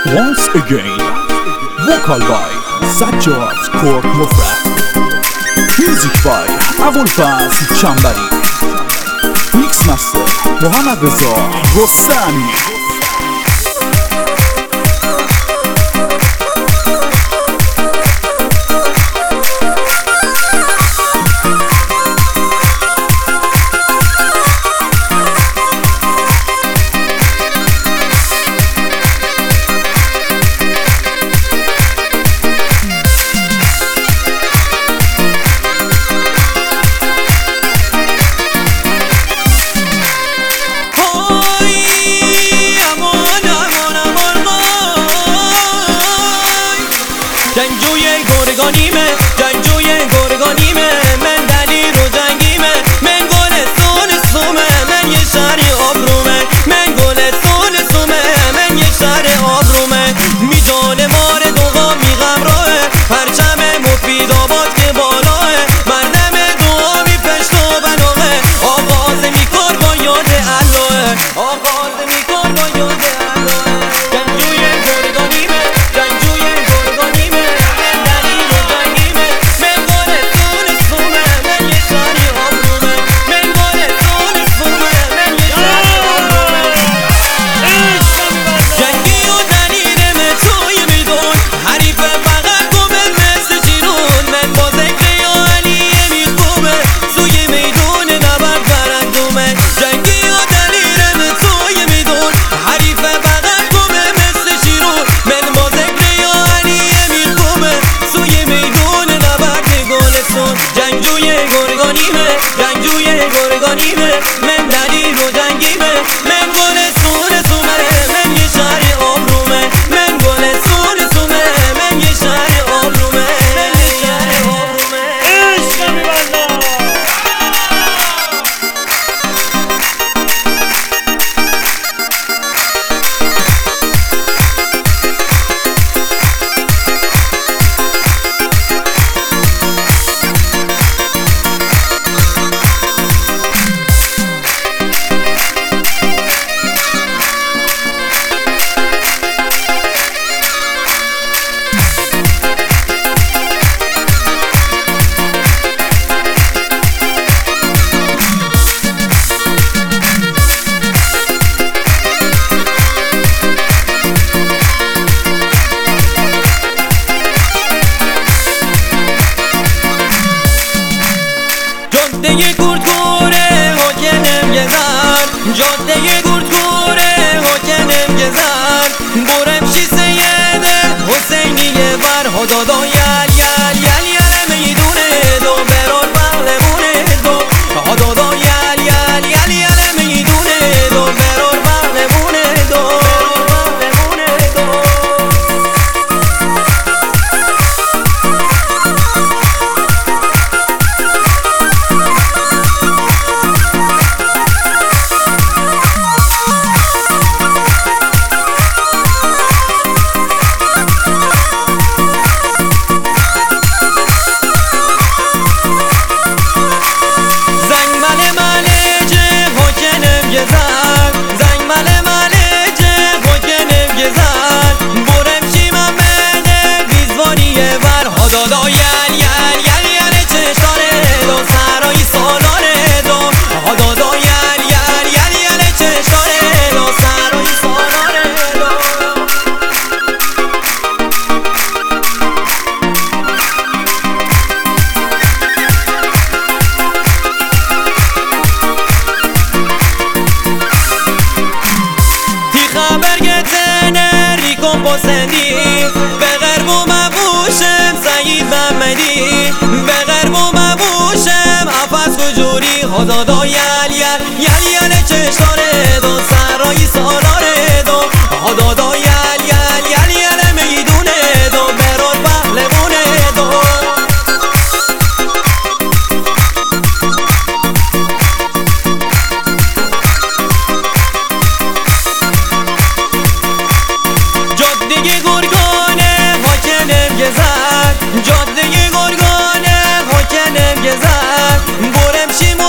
Once again, vocal by Sajjad Kork Mufrad, music by Abulfazl Chambari, mix master Mohammad Reza Rostami. جنگجوی گرگانیمه من دلیر و جنگیمه من گلستون سومه من یه شهری آبرومه من گلستون سومه من یه شهر آبرومه میدانه مار دوغا میغم راهه پرچم مفید آباد که بالاه مردم دعا میپشت و بناهه آغاز میکار با یاد اللهه آغاز میکار با یاد اللهه جنگجوی گرگانیمه جنگجوی گرگانیمه من دلیر و جنگیمه من گلستون سومه من یه شهری آبرومه من گلستون سومه من یه شهری آبرومه جنگی و دلیرمه توی میدون حریف فقط گمه مثل جیرون من با ذکر یا علیه میخوبه سوی میدون نبرد درندومه جنگی و دلیرمه توی میدون حریف فقط گمه مثل جیرون من با ذکر یا علیه میخوبه سوی میدون نبرد گلستون جنگجوی گرگانیمه جنگجوی گرگانیمه من دلیر و جنگیمه من گلستون سومه من یه شهر آبرومه من گلستون سومه من یه شهر آبرومه من یه شهر آبرومه عشق می‌بندم جاده گردگوره حاکنم گذر جاده گردگوره حاکنم گذر برم شی سیده حسینیه بر خدادا یل یل یل یل میدونه دو برار بغلمونه دو خدادا یل یل یل یل میدونه دو برار بغلمونه دو بغلمونه دو زنگ مله مله چه خوکنم گذر برم شی من بده بیزوانیه بر خدادا یل یل یل یل چشاره دو سرای سالاره دو خدادا یل یل یل یل چشاره دو سرای سالاره دو پسندی به غرب و مبوشم سعید محمدی به غرب و مبوشم عفظ کجوری خدادا یل یل یل یل چشاره دو سرای سالاره دو خدادا یل یل یل یل میدونه دو برار بغلمونه دو جاده گرگانه حاکنم گذر جاده گرگانه حاکنم گذر برم شی